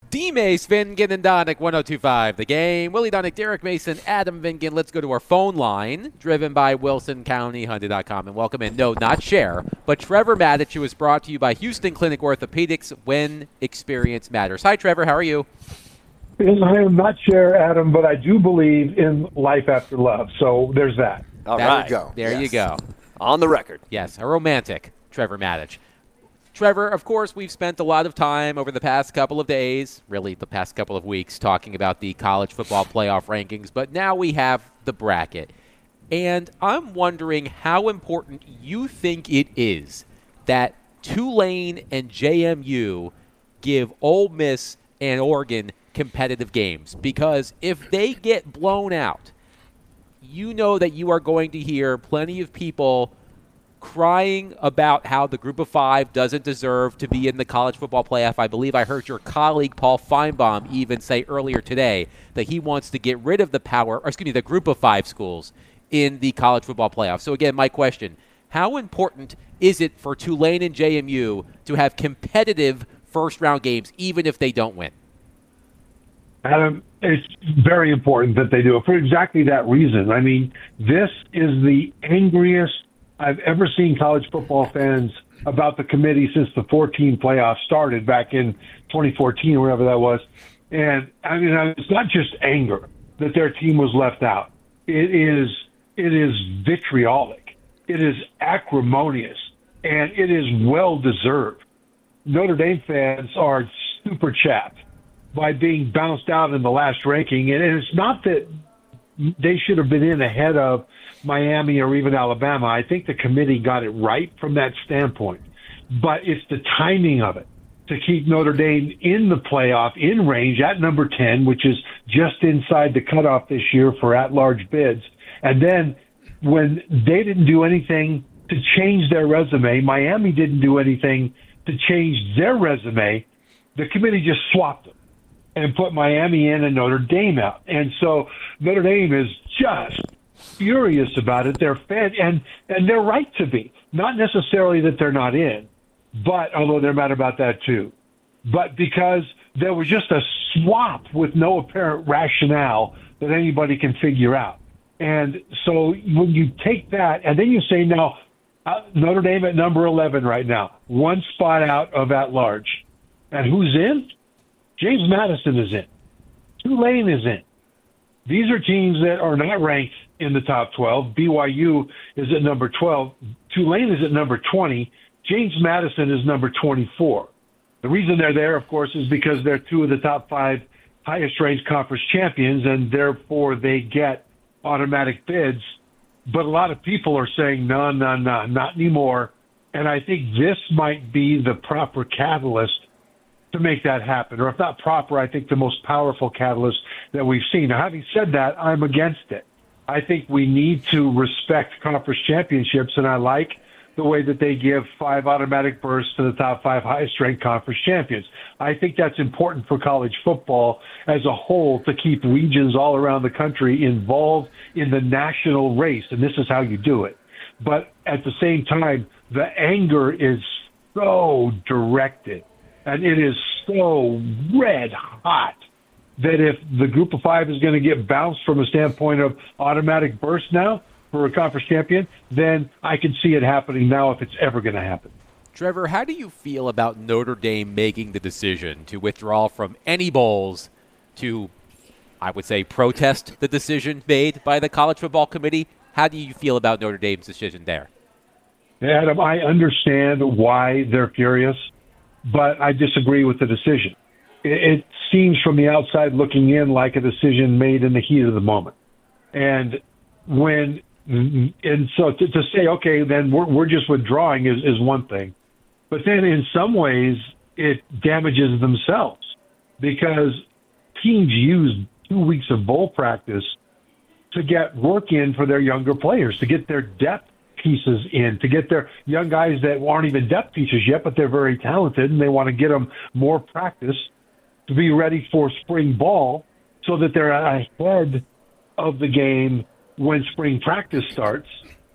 D-Mace, Vingan, and Donick, 102.5 The Game. Willie Donick, Derek Mason, Adam Vingan. Let's go to our phone line, driven by WilsonCountyHyundai.com. And welcome in, no, not Cher, but Trevor Matich, who is brought to you by Houston Clinic Orthopedics, when experience matters. Hi, Trevor. How are you? I am not sure, Adam, but I do believe in life after love. So there's that. All There right. you go. There you go. On the record. Yes, a romantic Trevor Matich. Trevor, of course, we've spent a lot of time over the past couple of days, really the past couple of weeks, talking about the college football playoff rankings, but now we have the bracket. And I'm wondering how important you think it is that Tulane and JMU give Ole Miss and Oregon competitive games. Because if they get blown out, you know that you are going to hear plenty of people crying about how the group of five doesn't deserve to be in the college football playoff. I believe I heard your colleague Paul Feinbaum even say earlier today that he wants to get rid of the group of five schools in the college football playoff. So again, my question, how important is it for Tulane and JMU to have competitive first-round games, even if they don't win? Adam, it's very important that they do it for exactly that reason. I mean, this is the angriest I've ever seen college football fans about the committee since the 14 playoffs started back in 2014 or whatever that was. And I mean, it's not just anger that their team was left out. It is vitriolic. It is acrimonious, and it is well deserved. Notre Dame fans are super chapped by being bounced out in the last ranking, and it's not that they should have been in ahead of Miami or even Alabama. I think the committee got it right from that standpoint. But it's the timing of it to keep Notre Dame in the playoff, in range at number 10, which is just inside the cutoff this year for at-large bids. And then when they didn't do anything to change their resume, Miami didn't do anything to change their resume, the committee just swapped them and put Miami in and Notre Dame out. And so Notre Dame is just furious about it. They're and they're right to be. Not necessarily that they're not in, but although they're mad about that too. But because there was just a swap with no apparent rationale that anybody can figure out. And so when you take that and then you say now Notre Dame at number 11 right now, one spot out of at large. And who's in? James Madison is in. Tulane is in. These are teams that are not ranked in the top 12. BYU is at number 12. Tulane is at number 20. James Madison is number 24. The reason they're there, of course, is because they're two of the top five highest-ranked conference champions, and therefore they get automatic bids. But a lot of people are saying, no, not anymore. And I think this might be the proper catalyst to make that happen. Or if not proper, I think the most powerful catalyst that we've seen. Now, having said that, I'm against it. I think we need to respect conference championships, and I like the way that they give 5 automatic berths to the top 5 highest-ranked conference champions. I think that's important for college football as a whole to keep regions all around the country involved in the national race, and this is how you do it. But at the same time, the anger is so directed, and it is so red hot that if the group of 5 is going to get bounced from a standpoint of automatic burst now for a conference champion, then I can see it happening now if it's ever going to happen. Trevor, how do you feel about Notre Dame making the decision to withdraw from any bowls to, I would say, protest the decision made by the College Football Committee? How do you feel about Notre Dame's decision there? Adam, I understand why they're furious, but I disagree with the decision. It seems from the outside looking in like a decision made in the heat of the moment. And so to say, okay, then we're just withdrawing is one thing. But then in some ways it damages themselves because teams use 2 weeks of bowl practice to get work in for their younger players, to get their depth pieces in, to get their young guys that aren't even depth pieces yet, but they're very talented and they want to get them more practice to be ready for spring ball so that they're ahead of the game when spring practice starts.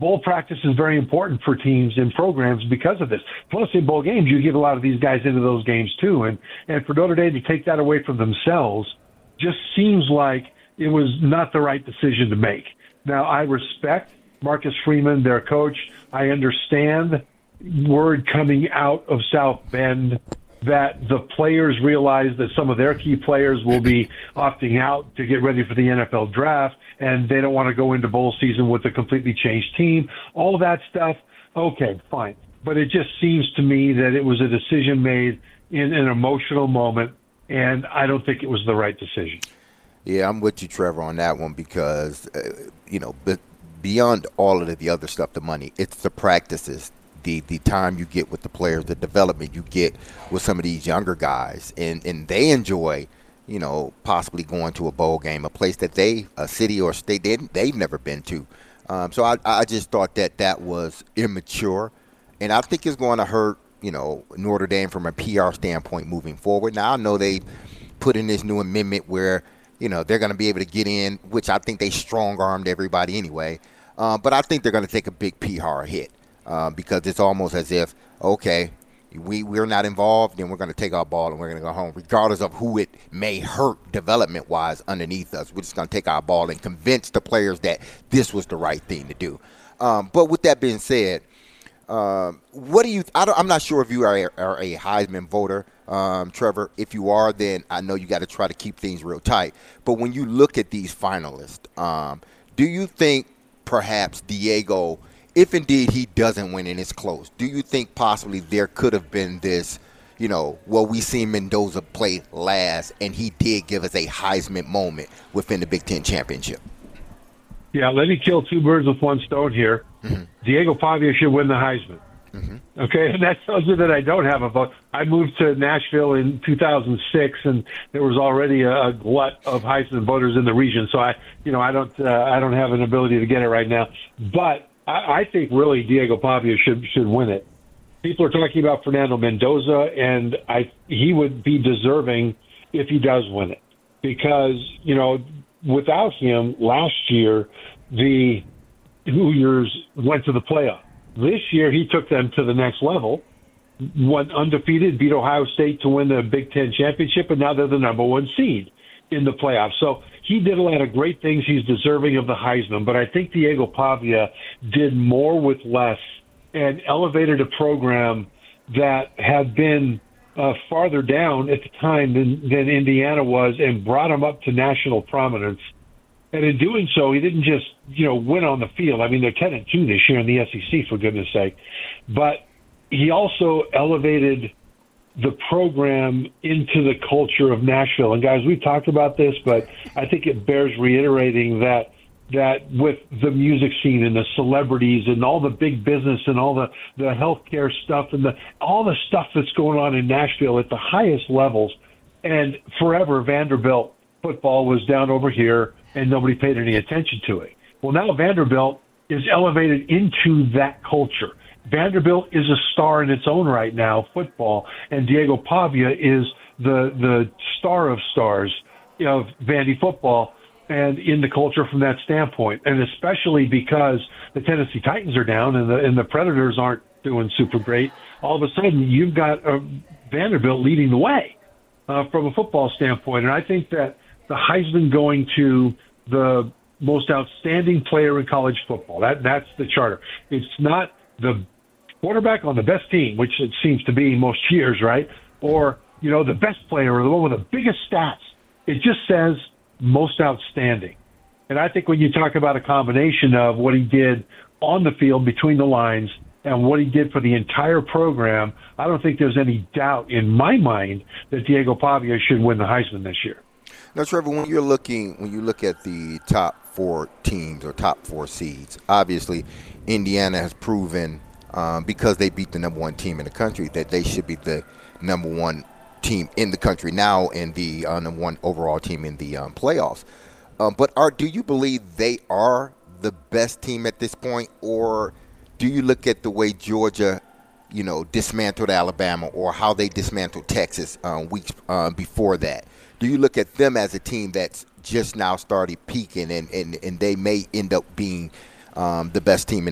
bowl practice is very important for teams and programs because of this. Plus, in bowl games, you get a lot of these guys into those games too. And for Notre Dame to take that away from themselves just seems like it was not the right decision to make. Now, I respect Marcus Freeman, their coach. I understand word coming out of South Bend that the players realize that some of their key players will be opting out to get ready for the NFL draft, and they don't want to go into bowl season with a completely changed team. All of that stuff, okay, fine. But it just seems to me that it was a decision made in an emotional moment, and I don't think it was the right decision. Yeah, I'm with you, Trevor, on that one because, but beyond all of the other stuff, the money, it's the practices, the time you get with the players, the development you get with some of these younger guys, and they enjoy, possibly going to a bowl game, a place that a city or state they've never been to. So I just thought that was immature, and I think it's going to hurt, Notre Dame from a PR standpoint moving forward. Now I know they put in this new amendment where they're going to be able to get in, which I think they strong-armed everybody anyway. But I think they're going to take a big PR hit. Because it's almost as if, okay, we're not involved, then we're going to take our ball and we're going to go home, regardless of who it may hurt development-wise underneath us. We're just going to take our ball and convince the players that this was the right thing to do. But with that being said, what do you – I'm not sure if you are a Heisman voter, Trevor. If you are, then I know you got to try to keep things real tight. But when you look at these finalists, do you think perhaps Diego – if indeed he doesn't win and it's close, do you think possibly there could have been this, we seen Mendoza play last and he did give us a Heisman moment within the Big Ten championship? Yeah, let me kill two birds with one stone here. Mm-hmm. Diego Pavia should win the Heisman. Mm-hmm. Okay, and that tells you that I don't have a vote. I moved to Nashville in 2006, and there was already a glut of Heisman voters in the region. So I don't have an ability to get it right now, but I think really Diego Pavia should win it. People are talking about Fernando Mendoza, and he would be deserving if he does win it. Because, without him, last year, the Hoosiers went to the playoff. This year, he took them to the next level, went undefeated, beat Ohio State to win the Big Ten championship, and now they're the number one seed in the playoffs. So he did a lot of great things. He's deserving of the Heisman, but I think Diego Pavia did more with less and elevated a program that had been farther down at the time than Indiana was and brought him up to national prominence. And in doing so, he didn't just, win on the field. I mean, they're 10-2 this year in the SEC, for goodness sake. But he also elevated the program into the culture of Nashville. And guys, we've talked about this, but I think it bears reiterating that with the music scene and the celebrities and all the big business and all the healthcare stuff and all the stuff that's going on in Nashville at the highest levels, and forever Vanderbilt football was down over here and nobody paid any attention to it. Well, now Vanderbilt is elevated into that culture. Vanderbilt is a star in its own right now, football, and Diego Pavia is the star of stars of Vandy football and in the culture from that standpoint. And especially because the Tennessee Titans are down and the Predators aren't doing super great, all of a sudden you've got Vanderbilt leading the way from a football standpoint. And I think that the Heisman going to the most outstanding player in college football, that's the charter. It's not the quarterback on the best team, which it seems to be most years, right? Or, the best player or the one with the biggest stats. It just says most outstanding. And I think when you talk about a combination of what he did on the field between the lines and what he did for the entire program, I don't think there's any doubt in my mind that Diego Pavia should win the Heisman this year. Now, Trevor, when you look at the top four teams or top four seeds, obviously Indiana has proven because they beat the number one team in the country that they should be the number one team in the country now and the number one overall team in the playoffs. But do you believe they are the best team at this point, or do you look at the way Georgia, dismantled Alabama or how they dismantled Texas weeks before that? Do you look at them as a team that's just now started peaking and they may end up being the best team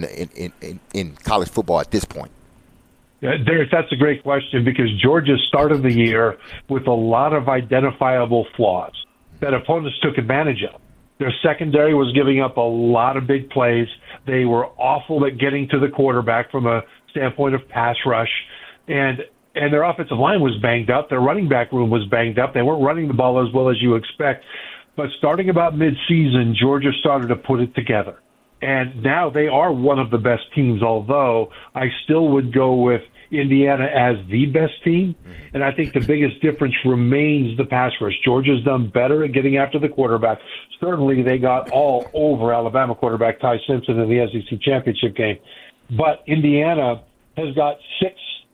in college football at this point? Darius, that's a great question because Georgia started the year with a lot of identifiable flaws that opponents took advantage of. Their secondary was giving up a lot of big plays. They were awful at getting to the quarterback from a standpoint of pass rush. And their offensive line was banged up. Their running back room was banged up. They weren't running the ball as well as you expect. But starting about midseason, Georgia started to put it together. And now they are one of the best teams, although I still would go with Indiana as the best team. And I think the biggest difference remains the pass rush. Georgia's done better at getting after the quarterback. Certainly they got all over Alabama quarterback Ty Simpson in the SEC championship game. But Indiana has got 6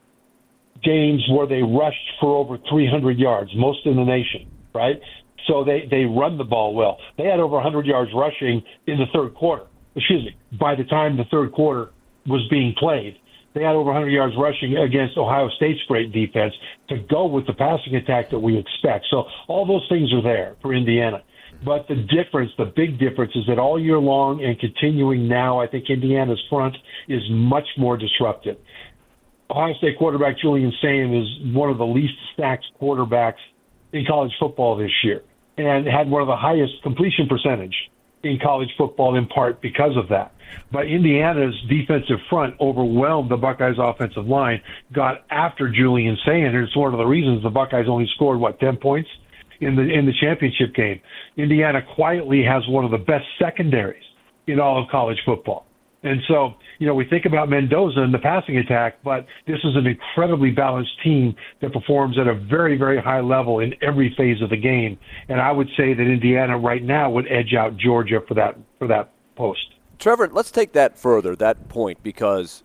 games where they rushed for over 300 yards, most in the nation, right? So they run the ball well. They had over 100 yards rushing in the third quarter. By the time the third quarter was being played, they had over 100 yards rushing against Ohio State's great defense to go with the passing attack that we expect. So all those things are there for Indiana. But the big difference is that all year long and continuing now, I think Indiana's front is much more disruptive. Ohio State quarterback Julian Sayin is one of the least stacked quarterbacks in college football this year and had one of the highest completion percentage in college football in part because of that. But Indiana's defensive front overwhelmed the Buckeyes' offensive line, got after Julian Sayin, and it's one of the reasons the Buckeyes only scored, 10 points in the championship game. Indiana quietly has one of the best secondaries in all of college football. And so, we think about Mendoza and the passing attack, but this is an incredibly balanced team that performs at a very, very high level in every phase of the game. And I would say that Indiana right now would edge out Georgia for that post. Trevor, let's take that further, that point, because,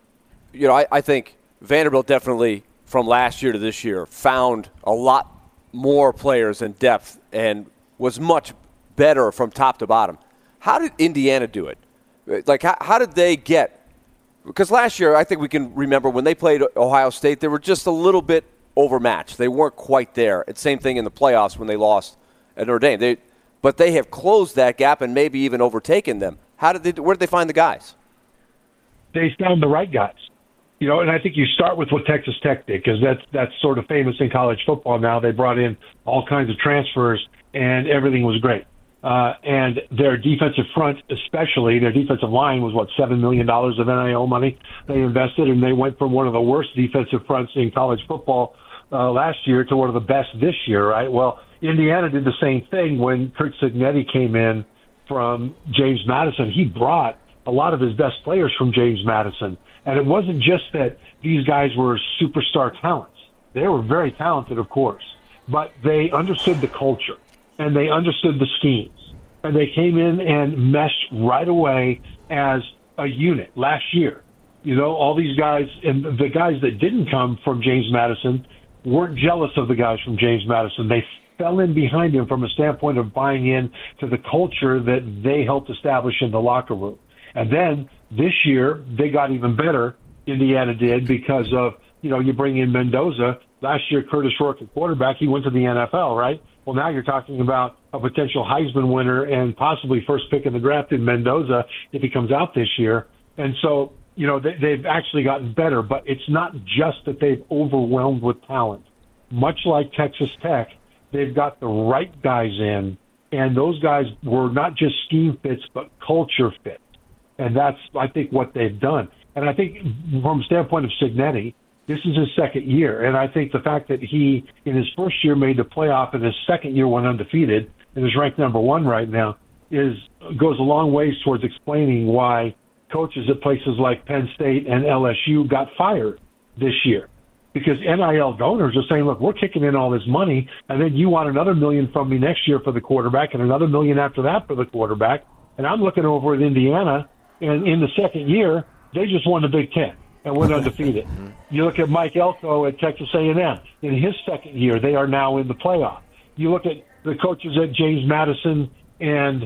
I think Vanderbilt definitely, from last year to this year, found a lot more players in depth and was much better from top to bottom. How did Indiana do it? Like, how did they get – because last year, I think we can remember when they played Ohio State, they were just a little bit overmatched. They weren't quite there. It's same thing in the playoffs when they lost at Notre Dame. But they have closed that gap and maybe even overtaken them. Where did they find the guys? They found the right guys. And I think you start with what Texas Tech did because that's sort of famous in college football now. They brought in all kinds of transfers, and everything was great. And their defensive front, especially their defensive line, was $7 million of NIL money they invested, and they went from one of the worst defensive fronts in college football last year to one of the best this year, right? Well, Indiana did the same thing when Curt Cignetti came in from James Madison. He brought a lot of his best players from James Madison, and it wasn't just that these guys were superstar talents. They were very talented, of course, but they understood the culture. And they understood the schemes. And they came in and meshed right away as a unit last year. All these guys, and the guys that didn't come from James Madison weren't jealous of the guys from James Madison. They fell in behind him from a standpoint of buying in to the culture that they helped establish in the locker room. And then this year, they got even better, Indiana did, because of, you bring in Mendoza. Last year, Curtis Rourke at quarterback, he went to the NFL, right? Well, now you're talking about a potential Heisman winner and possibly first pick in the draft in Mendoza if he comes out this year. And so, they've actually gotten better, but it's not just that they've overwhelmed with talent. Much like Texas Tech, they've got the right guys in, and those guys were not just scheme fits, but culture fits. And that's, I think, what they've done. And I think from a standpoint of Cignetti, this is his second year, and I think the fact that he, in his first year, made the playoff, and his second year went undefeated, and is ranked number 1 right now, goes a long ways towards explaining why coaches at places like Penn State and LSU got fired this year. Because NIL donors are saying, look, we're kicking in all this money, and then you want another $1 million from me next year for the quarterback and another $1 million after that for the quarterback. And I'm looking over at Indiana, and in the second year, they just won the Big Ten and went undefeated. You look at Mike Elko at Texas A&M. In his second year, they are now in the playoff. You look at the coaches at James Madison and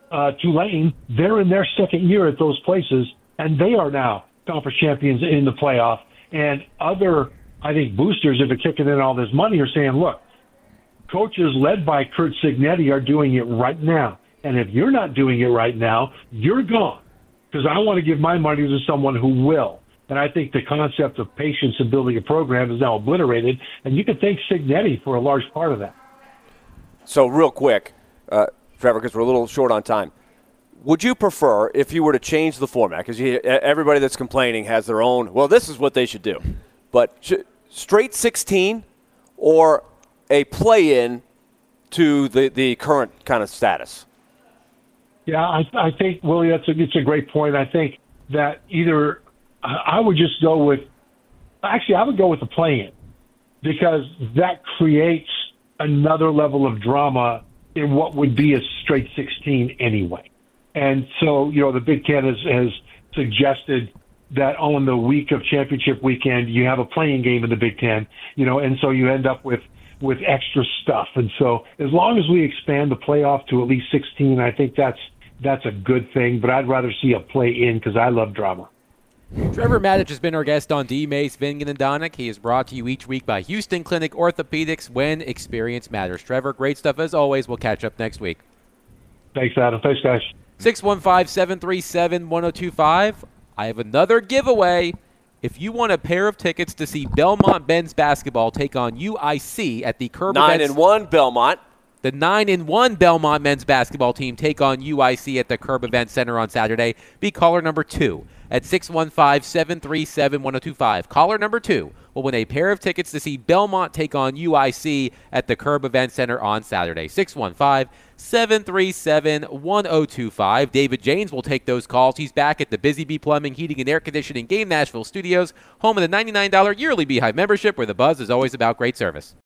Tulane, they're in their second year at those places, and they are now conference champions in the playoff. And other, I think, boosters that are kicking in all this money are saying, look, coaches led by Curt Cignetti are doing it right now. And if you're not doing it right now, you're gone. because I want to give my money to someone who will. And I think the concept of patience in building a program is now obliterated, and you can thank Signetti for a large part of that. So real quick, Trevor, because we're a little short on time, would you prefer if you were to change the format? Because everybody that's complaining has their own, well, this is what they should do. But straight 16 or a play-in to the current kind of status? Yeah, I think, Willie, it's a great point. I think that either I would just go with – actually, I would go with the play-in because that creates another level of drama in what would be a straight 16 anyway. And so, the Big Ten has suggested that on the week of championship weekend, you have a playing game in the Big Ten, and so you end up with extra stuff. And so as long as we expand the playoff to at least 16, I think that's a good thing. But I'd rather see a play-in because I love drama. Trevor Matich has been our guest on D. Mace, Vingan, and Donick. He is brought to you each week by Houston Clinic Orthopedics, when experience matters. Trevor, great stuff as always. We'll catch up next week. Thanks, Adam. Thanks, guys. 615-737-1025. I have another giveaway. If you want a pair of tickets to see Belmont men's basketball take on UIC at the Curb 9-1 Belmont. The 9-1 Belmont men's basketball team take on UIC at the Curb Event Center on Saturday. Be caller number 2 at 615-737-1025. Caller number 2 will win a pair of tickets to see Belmont take on UIC at the Curb Event Center on Saturday. 615-737-1025. David James will take those calls. He's back at the Busy Bee Plumbing, Heating, and Air Conditioning Game Nashville Studios, home of the $99 yearly Beehive membership, where the buzz is always about great service.